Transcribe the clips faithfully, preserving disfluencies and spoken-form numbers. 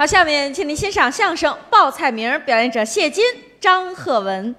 好，下面请您欣赏相声《报菜名》，表演者谢金、张鹤文。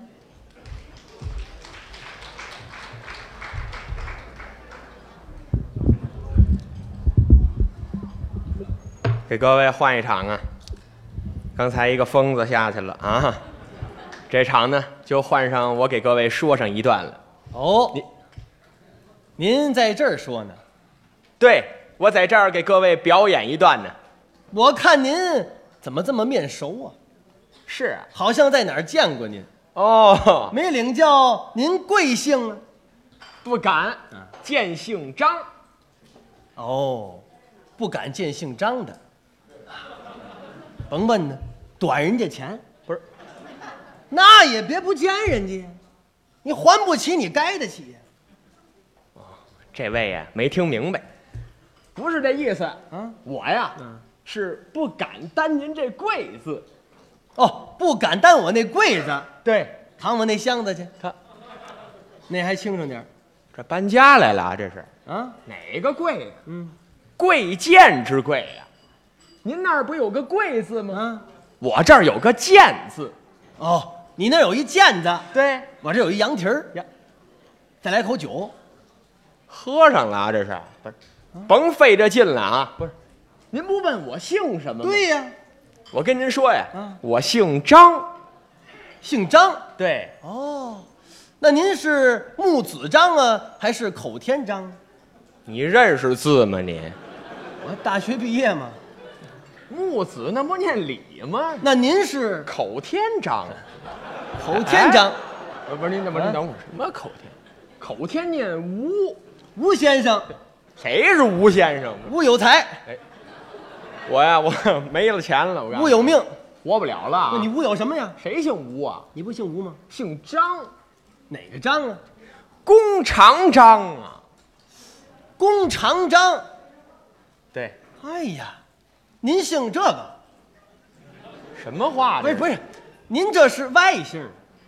给各位换一场啊！刚才一个疯子下去了啊，这场呢就换上我给各位说上一段了。 哦，您您在这儿说呢？ 对，我在这儿给各位表演一段呢。 我看您怎么这么面熟啊？ 是啊， 好像在哪儿见过您。 哦， 没领教您贵姓啊？ 不敢，见姓张。 哦，不敢见姓张的。甭问呢，短人家钱不是，那也别不见人家，你还不起，你该得起呀。 哦，这位呀没听明白，不是这意思啊。 我呀， 嗯， 是不敢担您这贵字。 哦，不敢担我那柜子， 对， 扛我那箱子去， 他那还轻省点。 这搬家来了，这是啊？ 哪个贵呀？ 嗯， 贵贱之贵呀。您那儿不有个贵字吗？ 啊， 我这儿有个贱字。 哦，你那有一毽子， 对， 我这有一羊蹄儿呀。 再来口酒， 喝上了啊！这是不是？甭费这劲了啊！不是，您不问我姓什么吗？ 对呀， 我跟您说呀， 啊， 我姓张， 姓张。 对， 哦，那您是木子张啊，还是口天张？ 你认识字吗你？ 我大学毕业嘛。 木子那不念李吗？ 那您是口天张， 口天张？ 呃，不是您，不是您等会儿，什么口天？口天念吴， 吴先生， 谁是吴先生？ 吴有才， 哎，我呀，我没了钱了，我告诉你吴有命。 活不了了啊。 那你吴有什么呀？ 谁姓吴啊？ 你不姓吴吗？ 姓张， 哪个张啊？ 弓长张啊。 弓长张。 对， 哎呀，您姓这个？ 什么话？ 不是不是，您这是外姓，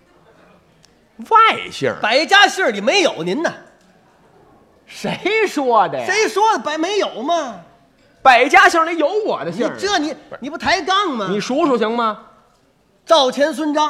外姓。 百家姓里没有您呐。 谁说的呀？ 谁说的百没有吗？ 百家姓里有我的姓。 你这你你不抬杠吗？ 你数数行吗？ 赵钱孙张，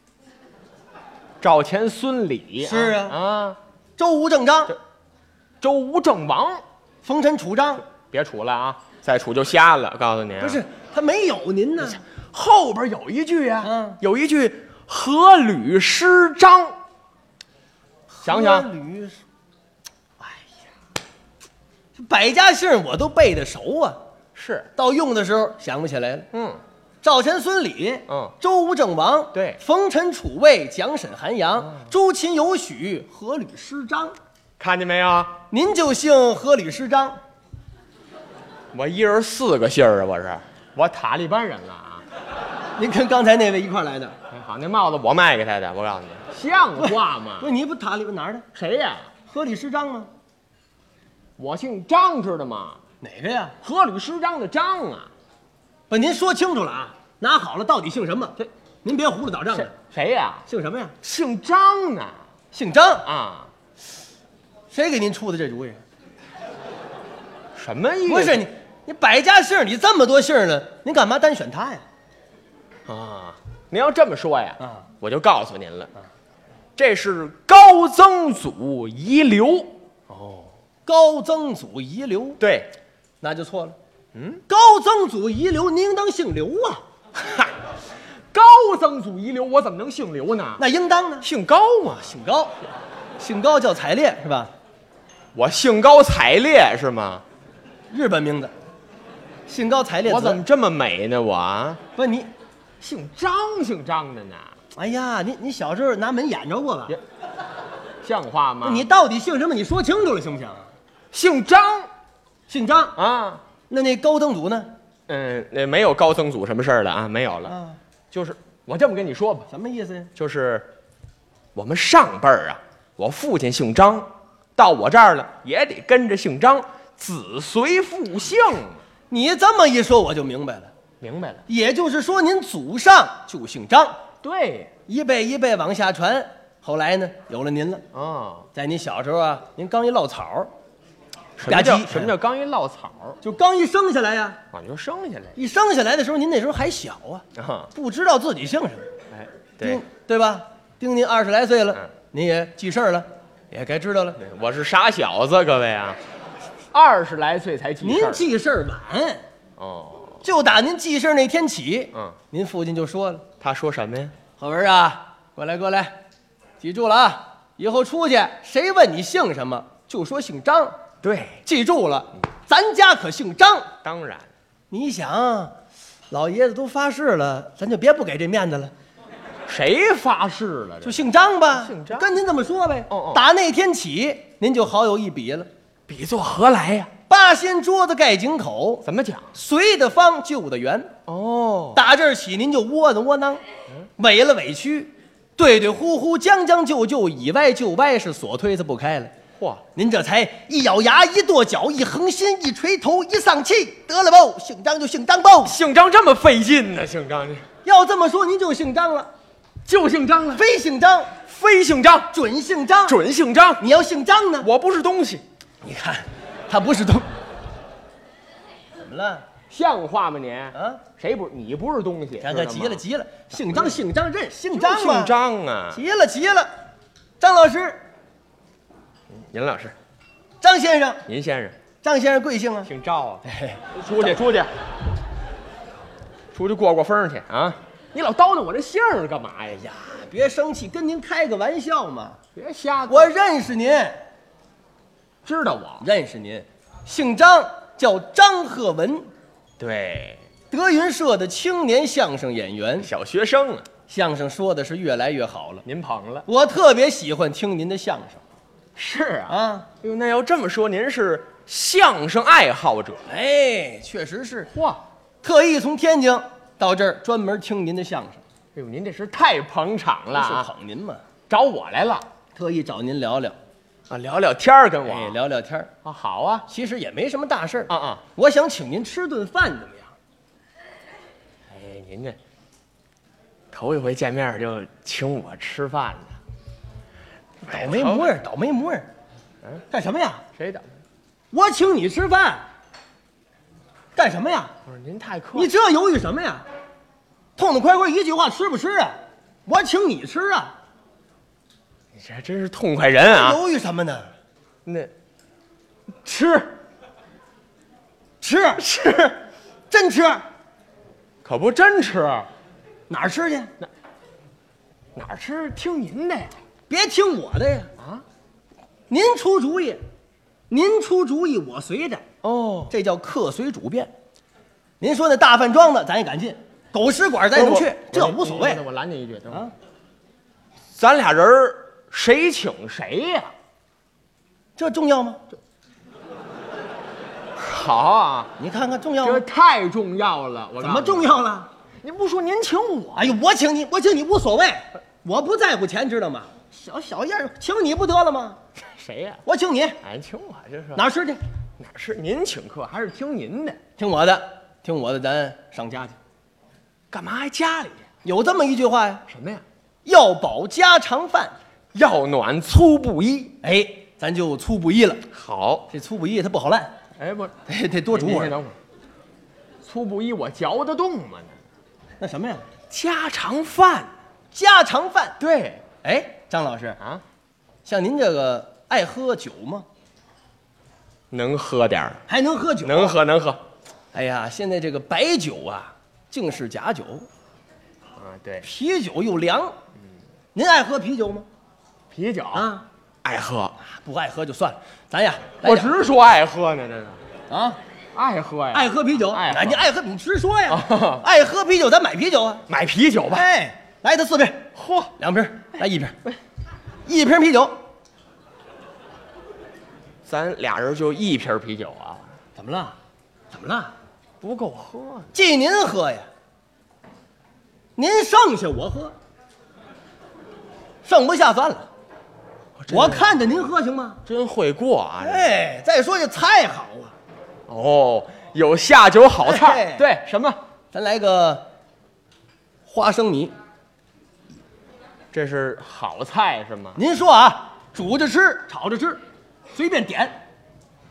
赵钱孙李。 是啊啊， 周吴郑张， 周吴郑王。 冯陈楚张。 别数了啊，再数就瞎了。告诉你、啊， 不是他没有您呢。 后边有一句啊， 嗯， 有一句阖闾诗章。想想， 阖闾，哎呀，这百家姓我都背得熟啊， 是到用的时候想不起来了。 嗯， 赵钱孙李， 嗯， 周吴郑王， 对， 冯陈楚卫蒋沈韩杨，嗯、朱秦尤许阖闾诗章。 看见没有？ 您就姓阖闾诗章。 我一人四个姓儿啊，我是我塔利班人了啊！ 您跟刚才那位一块来的？ 哎，好，那帽子我卖给他的，我告诉你，像话吗？ 不是你不塔利班哪儿的？ 谁呀？ 阖闾诗章吗？ 我姓张，知道吗？ 哪个呀？ 阖闾诗章的张啊！ 不，您说清楚了啊！拿好了，到底姓什么？这您别胡了捣账了。 谁呀？ 姓什么呀？ 姓张呢。 姓张啊？ 谁给您出的这主意？ 什么意思？ 不是你，你百家姓你这么多姓呢，您干嘛单选他呀？ 啊，您要这么说呀， 啊， 我就告诉您了，啊，这是高曾祖遗留。 哦，高曾祖遗留。 对， 那就错了。 嗯， 高曾祖遗留，您应当姓刘啊。 嗨，高曾祖遗留，我怎么能姓刘呢？ 那应当呢？ 姓高嘛， 姓高，姓高叫采烈是吧？ 我姓高采烈是吗？ 日本名字，姓高采烈子。 我怎么这么美呢？我啊， 不是你， 姓张，姓张的呢。 哎呀，你你小时候拿门演着过吧？ 像话吗？ 你到底姓什么？你说清楚了行不行？ 姓张， 姓张啊。 那那高曾祖呢？ 嗯，那没有高曾祖什么事儿了啊，没有了。啊，就是我这么跟你说吧。 什么意思呀？ 就是我们上辈儿啊，我父亲姓张，到我这儿了也得跟着姓张。子随父姓， 你这么一说我就明白了， 明白了。 也就是说，您祖上就姓张， 对， 一辈一辈往下传，后来呢，有了您了。 哦， 在您小时候啊，您刚一落草， 么叫吧唧什么叫刚一落草？ 就刚一生下来呀、 啊，你就生下来一生下来的时候，您那时候还小啊， 啊？ 不知道自己姓什么。 哎，对丁，对吧？丁您二十来岁了， 嗯您也记事儿了，也该知道了。 我是傻小子，各位啊，二十来岁才记事儿您记事儿晚， 哦。 就打您记事儿那天起， 嗯， 您父亲就说了他说什么呀？：“ 好文啊，过来过来，记住了啊，以后出去谁问你姓什么，就说姓张。 对， 记住了，咱家可姓张。 当然， 你想，老爷子都发誓了，咱就别不给这面子了。” 谁发誓了？这就姓张吧， 姓张跟您这么说呗。 哦哦打那天起，您就好有一笔了。 比作何来呀？ 八仙桌子盖井口， 怎么讲？ 随的方，就的圆。 哦， 打这儿起，您就窝囊窝囊，委了委屈，对对呼呼，将将就就，以歪就歪，是锁推子不开了。 嚯， 您这才一咬牙，一跺脚，一横心，一垂头，一丧气，得了不？姓张就姓张不？ 姓张这么费劲呢？姓张这要这么说，您就姓张了。 就姓张了， 非姓张， 非姓张， 准姓张。 准姓张。 你要姓张呢？ 我不是东西， 你看，他不是东。怎么了？ 像话吗你？ 啊， 谁不？你不是东西？ 看看， 知道吗急了，急了！姓张，姓张，认姓就张嘛？ 姓张啊！ 急了，急了！张老师， 您老师， 张先生， 您先生张先生贵姓啊？ 姓赵啊？ 哎， 出去，出去，出去过过风去啊！你老叨叨我这姓儿干嘛呀？ 呀，别生气，跟您开个玩笑嘛。 别瞎， 我认识您， 知道我。 认识您，姓张，叫张鹤文， 对， 德云社的青年相声演员， 小学生啊， 相声说的是越来越好了。 您捧了。 我特别喜欢听您的相声是啊， 啊。 哎呦，那要这么说，您是相声爱好者。 哎，确实是， 嚯， 特意从天津到这儿专门听您的相声。 哎呦，您这是太捧场了是啊！ 捧您嘛， 找我来了特意找您聊聊， 啊，聊聊天儿跟我。 哎，聊聊天儿。 啊，好啊， 其实也没什么大事儿啊啊， 我想请您吃顿饭，怎么样？ 哎，您这头一回见面就请我吃饭呢， 倒霉模样，倒霉模样。 嗯， 干什么呀？ 谁的？ 我请你吃饭，干什么呀？ 不是您太客你气， 这犹豫什么呀？痛痛快快一句话，吃不吃啊？我请你吃啊， 你这还真是痛快人啊！ 犹豫什么呢？ 那吃吃吃， 真吃， 可不真吃， 哪儿吃去？ 哪儿吃？听您的呀！ 别听我的呀！ 啊， 您出主意，您出主意，我随着， 哦， 这叫客随主便。您说那大饭庄子咱也敢进，狗食馆咱也能去，这无所谓我拦您一句，等会儿啊。 咱俩人儿谁请谁呀？ 这重要吗？ 好啊， 你看看重要这吗？ 太重要了。我怎么重？要了？ 您不说您请我？ 哎呦，我请你，我请你无所谓，我不在乎钱，知道吗？小小样儿，请你不得了吗？ 谁呀？ 我请你， 哎，请我这是哪儿吃去？ 哪儿是您请客，还是听您的？ 听我的，听我的，咱上家去。 干嘛还家里去？ 有这么一句话呀， 什么呀？ 要饱家常饭。 要暖粗布衣。 哎，咱就粗布衣了。 好， 这粗布衣它不好烂， 哎不， 得得多煮会儿。 您先等会儿。粗布衣我嚼得动吗？ 那什么呀？ 家常饭。 家常饭。 对哎，张老师， 啊， 像您这个爱喝酒吗？ 能喝点儿， 还能喝酒？ 能。喝能喝。 哎呀，现在这个白酒啊，竟是假酒， 啊，对， 啤酒又凉。您爱喝啤酒吗？ 啤酒啊， 爱喝， 不爱喝就算了，咱呀，来我点直说爱喝呢，这是啊， 爱喝呀， 爱喝啤酒， 爱喝哎，你爱喝你直说呀啊， 爱喝啤酒咱买啤酒啊， 买啤酒吧。 哎，来它四瓶， 嚯， 两瓶，来一瓶，一瓶啤酒， 咱俩人就一瓶啤酒啊， 怎么了？怎么了？ 不够喝。 记您喝呀，您剩下我喝，剩不下算了，我看着您喝行吗？ 真会过啊！这哎，再说这菜好啊， 哦，有下酒好菜哎。 对，什么？ 咱来个花生米。 这是好菜是吗？ 您说啊，煮着吃，炒着吃，随便点。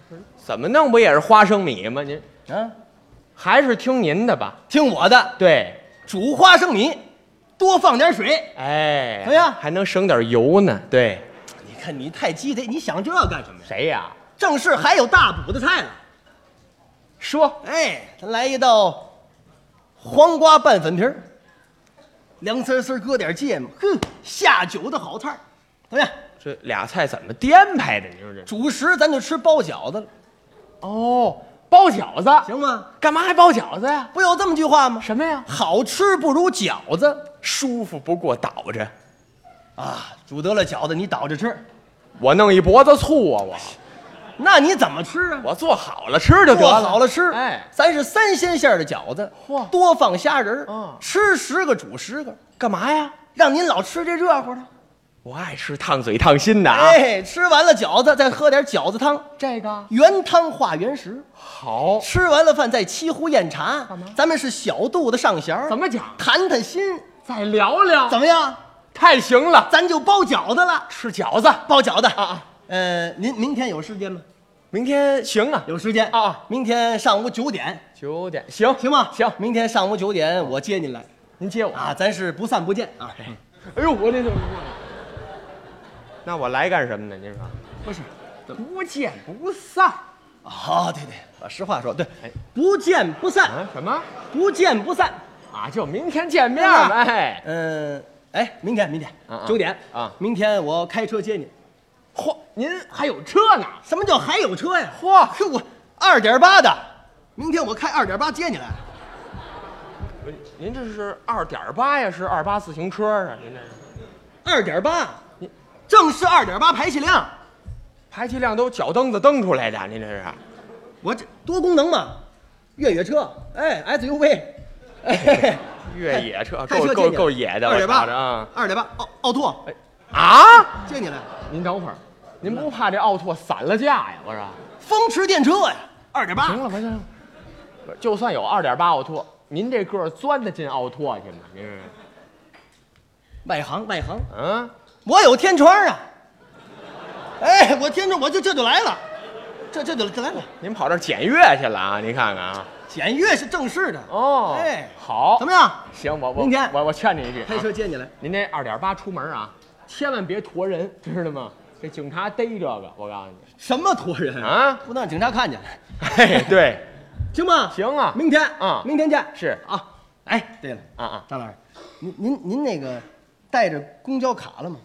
怎么弄不也是花生米吗？您啊， 还是听您的吧。 听我的， 对， 煮花生米，多放点水。 哎， 怎么样？ 还能省点油呢。对， 你看你太鸡贼，你想这干什么呀？ 谁呀？ 正是还有大补的菜呢。 说， 哎，咱来一道黄瓜拌粉皮儿，凉丝丝搁点芥末，哼，下酒的好菜，怎么样？ 这俩菜怎么颠排的？你说这主食咱就吃包饺子了， 哦，包饺子行吗？ 干嘛还包饺子呀？ 不有这么句话吗？ 什么呀？ 好吃不如饺子舒服不过倒着， 啊！煮得了饺子，你倒着吃， 我弄一脖子醋啊！我那你怎么吃啊？ 我做好了吃就得做了。 好了吃， 哎， 咱是三鲜馅儿的饺子， 嚯多放虾仁儿， 嗯吃十个煮十个， 干嘛呀？ 让您老吃这热乎的。 我爱吃烫嘴烫心的啊！ 哎，吃完了饺子，再喝点饺子汤， 这个原汤化原食。 好， 吃完了饭再沏壶酽茶， 干嘛咱们是小肚子上弦儿， 怎么讲？ 谈谈心， 再聊聊， 怎么样？ 太行了！ 咱就包饺子了， 吃饺子， 包饺子啊啊！ 呃，您明天有时间吗？ 明天行啊， 有时间啊啊！ 明天上午九点， 九点行行吗？ 行， 明天上午九点我接您来您接我啊，咱是不散不见啊。 哎呦，我这就，那我来干什么呢？您说， 不是， 不见不散啊，对对，把实话说，对哎， 不见不散， 啊？什么不见不散。 啊？就明天见面吧。哎， 嗯，哎，明天明天啊啊九点啊明天我开车接你。 嚯，您还有车呢？ 什么叫还有车呀？ 嚯呵，我二点八的，明天我开二点八接你来。 您这是二点八呀？是二八自行车啊？您这是二点八，正是二点八排气量， 排气量都脚蹬子蹬出来的，您这是？ 我这多功能嘛，越野车，哎 ，S U V， 哎， 越野车开车够够够野的， 二点八我瞧着啊！ 二点八，奥奥拓啊！ 接你来， 您等会儿，您不怕这奥拓散了架呀？我说， 风驰电车呀，二点八， 行了，不行，不是就算有二点八奥拓，您这个儿钻得进奥拓去吗？您是？ 外行外行， 嗯， 我有天窗啊，哎，我天窗我就这就来了，这这就这来了， 您跑这儿检阅去了啊？您看看啊！ 检阅是正式的哦， 哎， 好， 怎么样？ 行，我我明天我我劝您一句啊， 开车接你来， 您这二点八出门啊，千万别驮人，知道吗？这警察逮这个，我告诉你什么驮人啊， 不能让警察看见， 嘿，对， 行吗？ 行啊， 明天啊明天见。 是啊，哎，对了， 啊啊， 张老师，您您您那个带着公交卡了吗？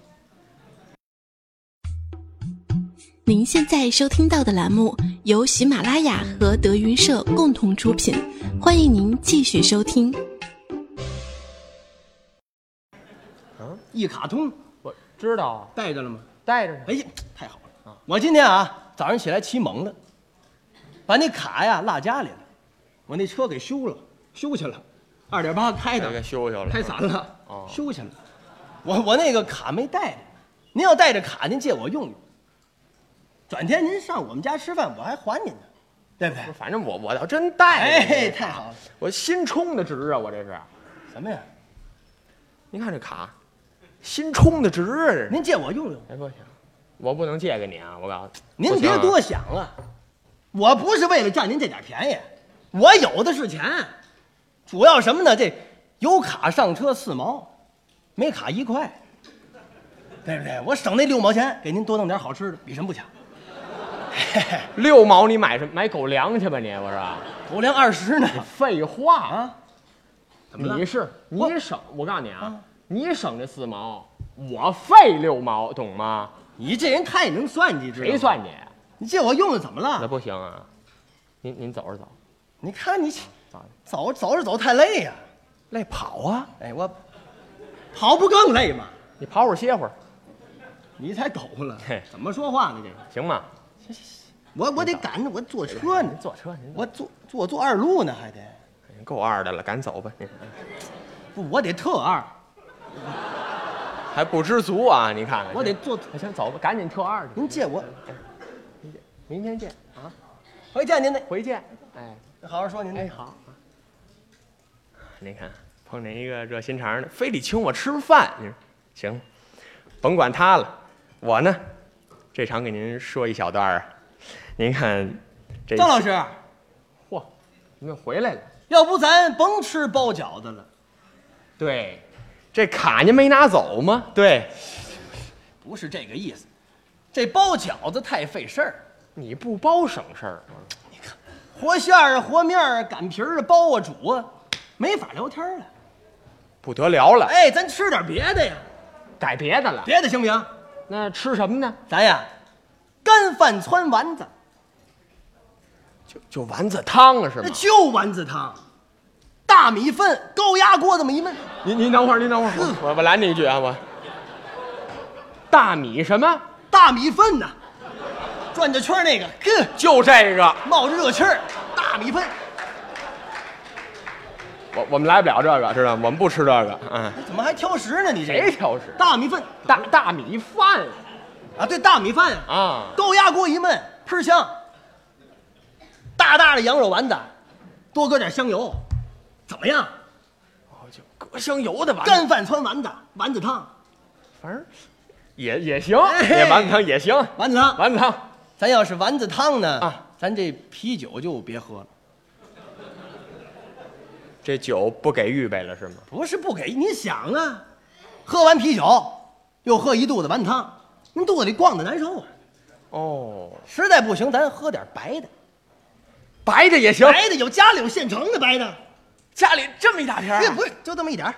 您现在收听到的栏目由喜马拉雅和德云社共同出品，欢迎您继续收听。 一卡通我知道啊， 带着了吗？ 带着呢。 哎呀，太好了！我今天啊早上起来起猛了，把那卡呀落家里了，我那车给修了，修去了，二点八开这个的， 修修了， 开散了， 哦修去了。我我那个卡没带着，您要带着卡，您借我用用。转天您上我们家吃饭，我还还您呢，对不对？ 反正我我倒真带着。 哎，太好了！ 我新充的值啊，我这是。 什么呀？ 您看这卡，新充的值啊，这是。 您借我用用。 哎，不行，我不能借给你啊！我告诉您你，不行啊别多想啊，我不是为了占您这点便宜，我有的是钱，主要什么呢？这有卡上车四毛，没卡一块，对不对？我省那六毛钱，给您多弄点好吃的，比什么不强？ 六毛你买什么？买狗粮去吧你！我说， 狗粮二十呢废话， 啊！怎么了你是我你省，我告诉你啊啊， 你省这四毛，我费六毛，懂吗？ 你这人太能算计，知道吗谁？算计？ 你借我用用怎么那了？ 不行啊！您您走着走， 你看你走着走走着走太累呀、 累跑啊！ 哎，我跑不更累吗？ 你跑会儿歇会儿， 你才狗了嘿， 怎么说话呢？这个。 行吗？ 我我得赶着我坐车呢您，坐车，您坐我坐坐坐二路呢，还得您够二的了，赶走吧！您不，我得特二， 还不知足啊！你看看， 我得坐。 行，走吧，赶紧特二去。 您借我， 明天见啊， 回见您的。 回见。哎好好说您的。 哎，好。您看碰见一个热心肠的，非得请我吃饭，你说行，甭管他了。我呢，这场给您说一小段啊。 您看，这张老师， 嚯，你们回来了。 要不咱甭吃包饺子了。 对，这卡您没拿走吗？对， 不是这个意思，这包饺子太费事儿。 你不包省事儿。 你看，和馅儿、和面儿、擀皮儿、包啊、煮啊，没法聊天了。 不得了了， 哎，咱吃点别的呀， 改别的了。 别的行不行？ 那吃什么呢？ 咱呀，干饭汆丸子， 就就丸子汤啊，是吗那？就丸子汤，大米粉高压锅这么一焖。 您您等会儿，您等会儿，我我拦你一句啊，我大米什么？ 大米粉呐，转着圈那个，呵， 就这个， 冒着热气儿，大米粉。 我我们来不了这个，知道吗？我们不吃这个。嗯， 怎么还挑食呢？你这谁挑食？ 大米粉， 大大米饭啊，对，大米饭呀， 啊， 高压锅一焖，喷香。大大的羊肉丸子，多搁点香油，怎么样？ 哦，就搁香油的丸子， 干饭汆丸子，丸子汤， 反正也也行， 哎也丸子汤也行， 丸子汤。 丸子汤。 咱要是丸子汤呢， 啊， 咱这啤酒就别喝了。 这酒不给预备了是吗？ 不是不给，你想啊，喝完啤酒，又喝一肚子丸子汤，您肚子里逛的难受啊。 哦， 实在不行，咱喝点白的， 白的也行， 白的有家里有现成的白的， 家里这么一大瓶这不是就这么一点儿。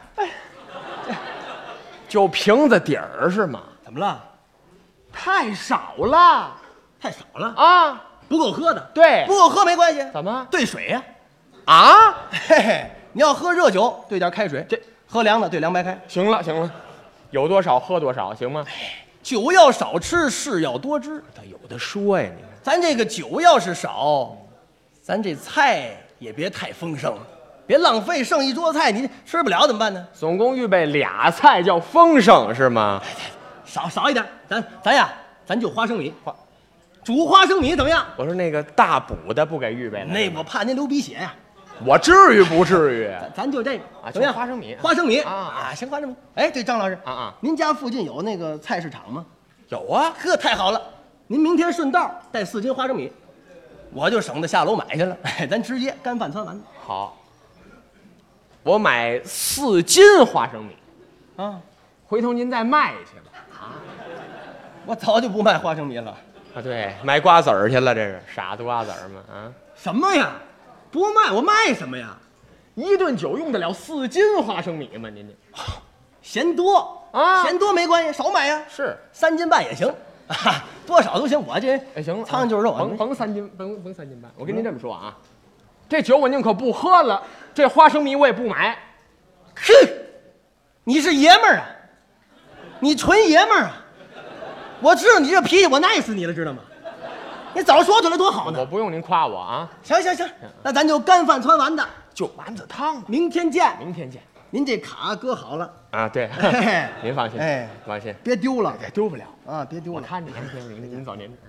就瓶子底儿是吗？ 怎么了？ 太少了太少了， 啊！ 不够喝的。 对不够喝没关系， 怎么兑水呀、 啊？ 嘿嘿，你要喝热酒，兑点开水； 这喝凉的兑凉白开。 行了行了，有多少喝多少，行吗？ 酒要少吃，事要多知。 他有的说呀，你看咱这个酒要是少，咱这菜也别太丰盛，别浪费，剩一桌菜你吃不了怎么办呢？ 总共预备俩菜叫丰盛是吗？ 少少一点，咱咱呀，咱就花生米，花煮花生米怎么样？ 我说那个大补的不给预备了， 那我怕您流鼻血呀、 我至于不至于？ 咱就这个啊怎么样？ 就花生米花生米啊啊，行，花生米。哎，对，张老师啊啊， 您家附近有那个菜市场吗？ 有啊， 呵，太好了，您明天顺道带四斤花生米，我就省得下楼买去了。哎，咱直接干饭汆丸子好，我买四斤花生米， 啊！ 回头您再卖去吧。 我早就不卖花生米了。 啊，对，买瓜子儿去了，这是傻子瓜子儿吗？啊， 什么呀？不卖我卖什么呀？ 一顿酒用得了四斤花生米吗？您这嫌多啊嫌多没关系，少买呀， 是三斤半也行，啊，多少都行。我这人哎，行了， 苍蝇就是肉， 甭甭三斤，甭甭三斤半。我跟您这么说啊，这酒我宁可不喝了，这花生米我也不买。 哼，你是爷们儿啊，你纯爷们儿啊！我知道你这脾气，我耐死你了，知道吗？你早说出来多好我呢！ 不用您夸我啊， 行行行，那咱就干饭汆丸子， 就丸子汤吧。 明天见。 明天见您这卡搁好了， 啊！对嘿嘿， 您放心， 哎放心， 别丢了这丢不了。 啊，别丢了。 我看着您，您您您走您。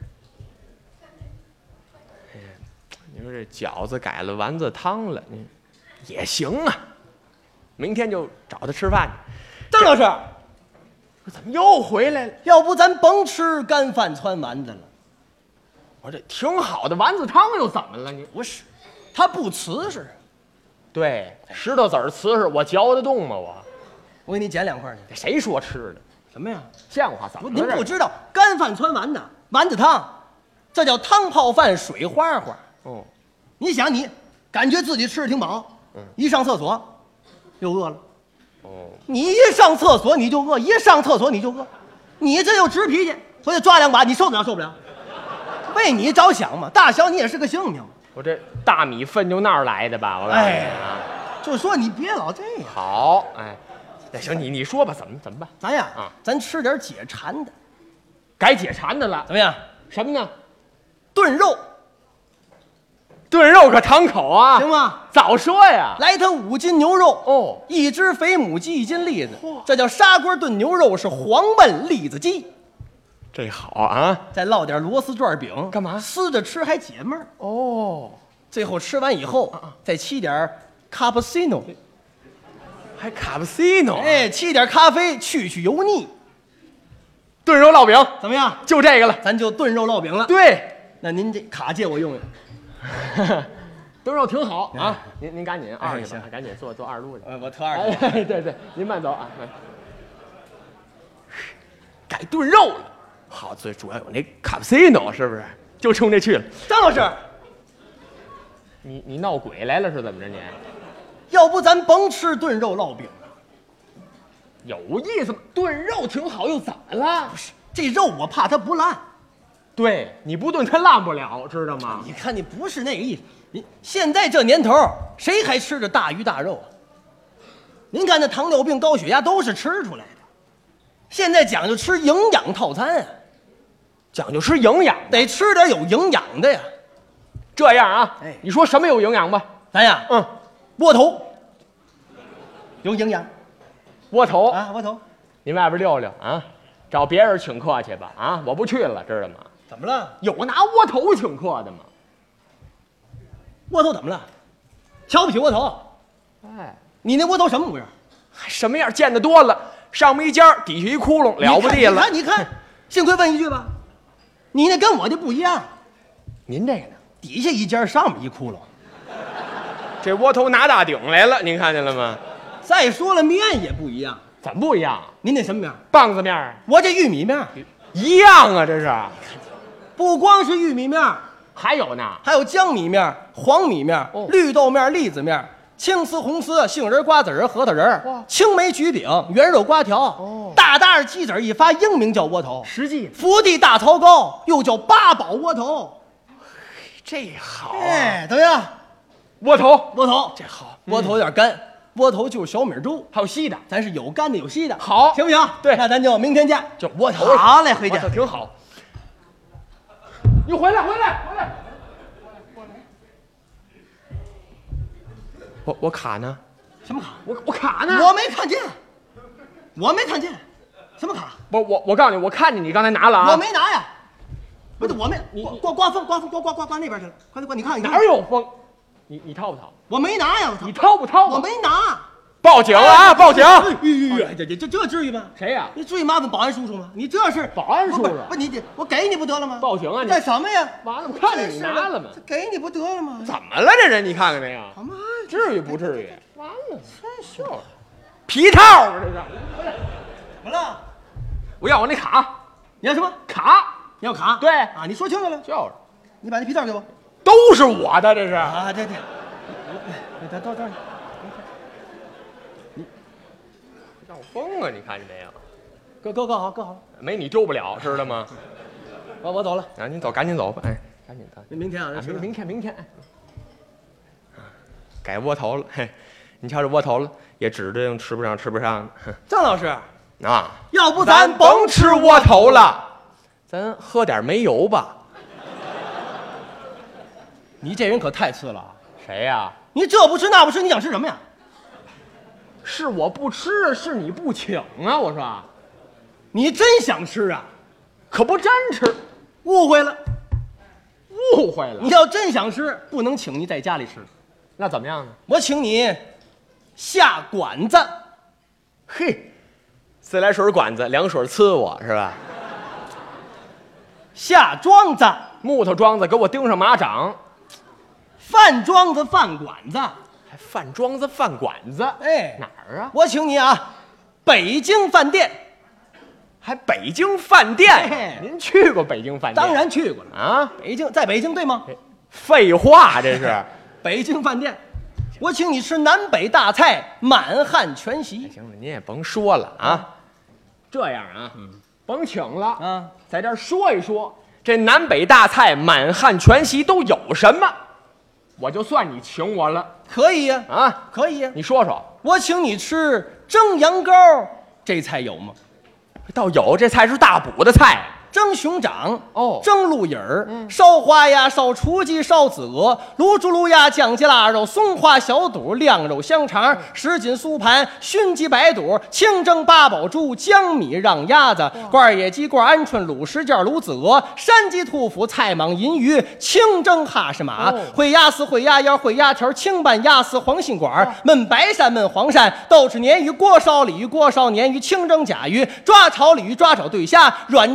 哎呀，你说这饺子改了丸子汤了，您也行啊。明天就找他吃饭去。 张老师， 我怎么又回来了？ 要不咱甭吃干饭汆丸子了？ 我说这挺好的丸子汤又怎么了？你不是，它不瓷实。 对石头子儿瓷实，我嚼得动吗？我我给你捡两块去。 这谁说吃的？ 什么呀？ 像话怎不， 么了？ 您不知道干饭汆丸子，丸子汤，这叫汤泡饭水花花。 哦， 你想你感觉自己吃的挺饱， 嗯一上厕所又饿了。 哦， 你一上厕所你就饿，一上厕所你就饿，你这又直脾气，所以抓两把，你受不了受不了。为你着想嘛，大小你也是个性命。 我这大米粪就那儿来的吧？我告诉你哎啊， 就说你别老这样， 好，哎，那行，你你说吧，怎么怎么办？ 咱呀， 啊咱吃点解馋的， 改解馋的了？ 怎么样？ 什么呢？ 炖肉炖肉可堂口啊， 行吗？ 早说呀！ 来它五斤牛肉哦， 一只肥母鸡，一斤栗子嚯， 这叫砂锅炖牛肉，是黄焖栗子鸡。 这好啊！ 再烙点螺丝转饼， 干嘛撕着吃还解闷儿。 哦， 最后吃完以后，再沏点卡布西诺， 还卡布西诺， 哎，沏点咖啡去去油腻， 炖肉烙饼， 怎么样？ 就这个了。 咱就炖肉烙饼了。 对， 那您这卡借我用用。 炖肉挺好啊，您您赶紧哎二去吧行， 赶紧坐坐二路去。 呃，我特二哎，对对，您慢走啊。改炖肉了，好，最主要有那卡布西诺，是不是？就冲这去了。 张老师， 你你闹鬼来了是怎么着你？ 要不咱甭吃炖肉烙饼了？ 有意思吗？炖肉挺好，又怎么了？ 不是，这肉我怕它不烂。 对，你不炖它烂不了，知道吗？ 你看你不是那个意思。你现在这年头，谁还吃着大鱼大肉啊？您看那糖尿病、高血压都是吃出来的。现在讲究吃营养套餐啊， 讲究吃营养， 得吃点有营养的呀。 这样啊， 哎你说什么有营养吧？ 咱呀， 嗯， 窝头有营养窝头， 啊，窝头您外边溜溜啊，找别人请客去吧啊，我不去了，知道吗？ 怎么了？ 有拿窝头请客的吗？ 窝头怎么了？瞧不起窝头？ 哎， 你那窝头什么模样？ 什么样见得多了，上面一尖儿，底下一窟窿，了不地了。 你看，你看，幸亏问一句吧，你那跟我的不一样， 您这个呢？ 底下一尖，上面一窟窿。 这窝头拿大顶来了，您看见了吗？ 再说了，面也不一样。 怎么不一样？ 您那什么面？ 棒子面儿我这玉米面， 一样啊，这是。 不光是玉米面， 还有呢， 还有江米面、黄米面、 哦绿豆面、栗子面、青丝、红丝、杏仁、瓜子仁、核桃仁哇、 青梅焗饼、圆肉瓜条， 哦大大鸡子一发，英名叫窝头。 实际福地大槽糕又叫八宝窝头。 这好啊。 哎，怎么样？ 窝头窝头这好， 窝头有点干，窝头就是小米粥， 还有稀的， 咱是有干的有稀的， 好行不行？ 对那咱就明天见。 就窝头。 好嘞，回去窝。头挺好。你回来，回来，回来。我我卡呢？ 什么卡？ 我我卡呢？ 我没看见，我没看见，什么卡？ 不，我我告诉你，我看见你刚才拿了啊。 我没拿呀，不是我没，刮刮刮风，刮风，刮刮刮刮那边去了，快点刮，你看，你看哪有风？你你掏不掏？ 我没拿呀，我操你掏不掏？ 我没拿。 报警啊！报警！ 哎呦呦，这这这这至于吗？ 谁呀？ 你至于麻烦保安叔叔吗？你这是保安叔叔不不不，你这我给你不得了吗？ 报警啊你干什么呀？ 完了，我看见你拿了吗？ 这给你不得了吗？ 怎么了？这人你看看这个， 什么？ 至于不至于？完了， 真是皮套啊这是！ 怎么了？ 我要我那卡你要什么？ 卡， 你要卡？ 对啊，你说清楚了， 就是你把那皮套给我。 都是我的，这是。 啊，对对，等等等， 让我疯啊！你看见没有？ 搁搁搁好，搁好， 没你丢不了，知道吗？ 我我走了。 啊，您走，赶紧走吧，哎，赶紧的。 明天啊， 啊，明明天明天，哎，改窝头了，嘿，你瞧这窝头了，也指定吃不上，吃不上。哼张老师， 啊， 要不咱咱甭吃窝头了，咱喝点煤油吧。 你这人可太次了， 谁呀？ 你这不吃那不吃，你想吃什么呀？ 是我不吃，是你不请啊！我说， 你真想吃啊？ 可不真吃， 误会了， 误会了。 你要真想吃，不能请你在家里吃， 那怎么样呢？ 我请你下馆子。 嘿，自来水管子，凉水呲我是吧？ 下庄子， 木头桩子给我钉上马掌， 饭庄子，饭馆子。 还饭庄子饭馆子， 哎， 哪儿啊？ 我请你啊，北京饭店。 还北京饭店嘿？ 您去过北京饭店？ 当然去过了， 啊， 北京在北京对吗？ 废话，这是。 北京饭店，我请你吃南北大菜，满汉全席。 行了，您也甭说了啊。这样啊，甭请了啊， 在这儿说一说，这南北大菜、满汉全席都有什么？我就算你请我了可以呀， 啊！ 可以呀。 你说说， 我请你吃蒸羊羔，这菜有吗？ 倒有，这菜是大补的菜。 蒸熊掌哦蒸鹿眼儿，烧花鸭、烧雏鸡、烧子鹅，卤猪、卤鸭、酱鸡、腊肉、松花小肚、晾肉香肠、什锦酥盘、熏鸡白肚、清蒸八宝猪、江米让鸭子、罐野鸡、罐鹌鹑、卤什件、卤子鹅、山鸡、兔脯、菜蟒、银鱼、清蒸哈什马、烩鸭丝、烩鸭腰、烩鸭条、清拌鸭丝、黄心管、焖白鳝、焖黄鳝、豆豉鲶鱼、锅烧鲤鱼、锅烧鲶鱼、清蒸甲鱼、抓炒鲤鱼、抓炒对虾、软炸鲤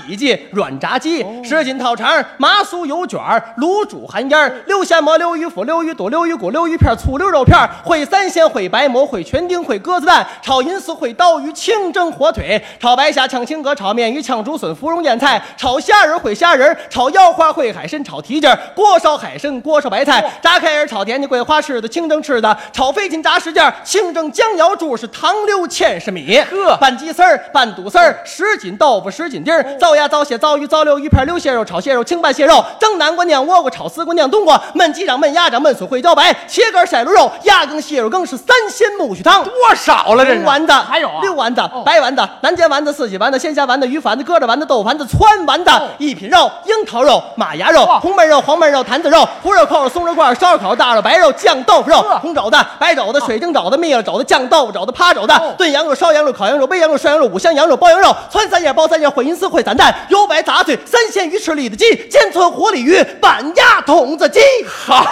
里脊、软炸鸡、什锦套肠、麻酥油卷、卤煮寒烟、溜虾馍、溜鱼腐、溜鱼肚、溜鱼骨、溜鱼片、醋溜肉片、烩三鲜、烩白馍、烩全丁、烩鸽子蛋、炒银丝、烩刀鱼、清蒸火腿、炒白虾、炝青蛤、炒面鱼、炝竹笋、芙蓉腌菜、炒虾仁、烩虾仁、炒腰花、烩海参、炒蹄筋、锅烧海参、锅烧白菜、炸开耳、炒甜的、桂花翅的、清蒸翅的、炒飞禽、炸什件、清蒸姜瑶柱是糖溜芡实米， 呵拌鸡丝儿、拌肚丝儿、什锦豆腐、什锦丁儿、糟鸭、糟蟹、糟鱼、糟溜鱼片、溜蟹肉、炒蟹肉、清拌蟹肉、蒸南瓜、酿倭瓜、炒丝瓜、酿冬瓜、焖鸡掌、焖鸭掌、焖笋、烩茭白、切根塞鹿肉、鸭羹、蟹肉羹是三鲜木须汤， 多少了这是？ 红丸子还有啊六丸子、 哦白丸子、南煎丸子、四喜丸子、鲜虾丸子、鱼丸子、疙瘩丸子、豆丸子、汆丸子、一品肉、樱桃肉、马牙肉、 哇红焖肉、黄焖肉、坛子肉、胡肉扣肉、松肉块、烧烤、大肉、白肉、酱豆腐肉、 呵红肘子、白肘子、水晶肘子、蜜了肘子、酱豆腐肘子、趴肘子、炖羊肉、烧羊肉、烤羊肉、煨羊肉、涮羊肉、五香羊肉、包羊肉、汆三叶、包三叶、烩银丝、烩散蛋、油白杂碎、三鲜鱼翅、里子鸡、煎村活鲤鱼、板鸭筒子鸡。 好，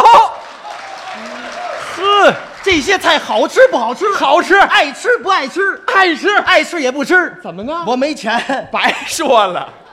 呵， 这些菜好吃不好吃？ 好吃， 爱吃不爱吃？ 爱吃， 爱吃也不吃。 怎么呢？ 我没钱。 白说了。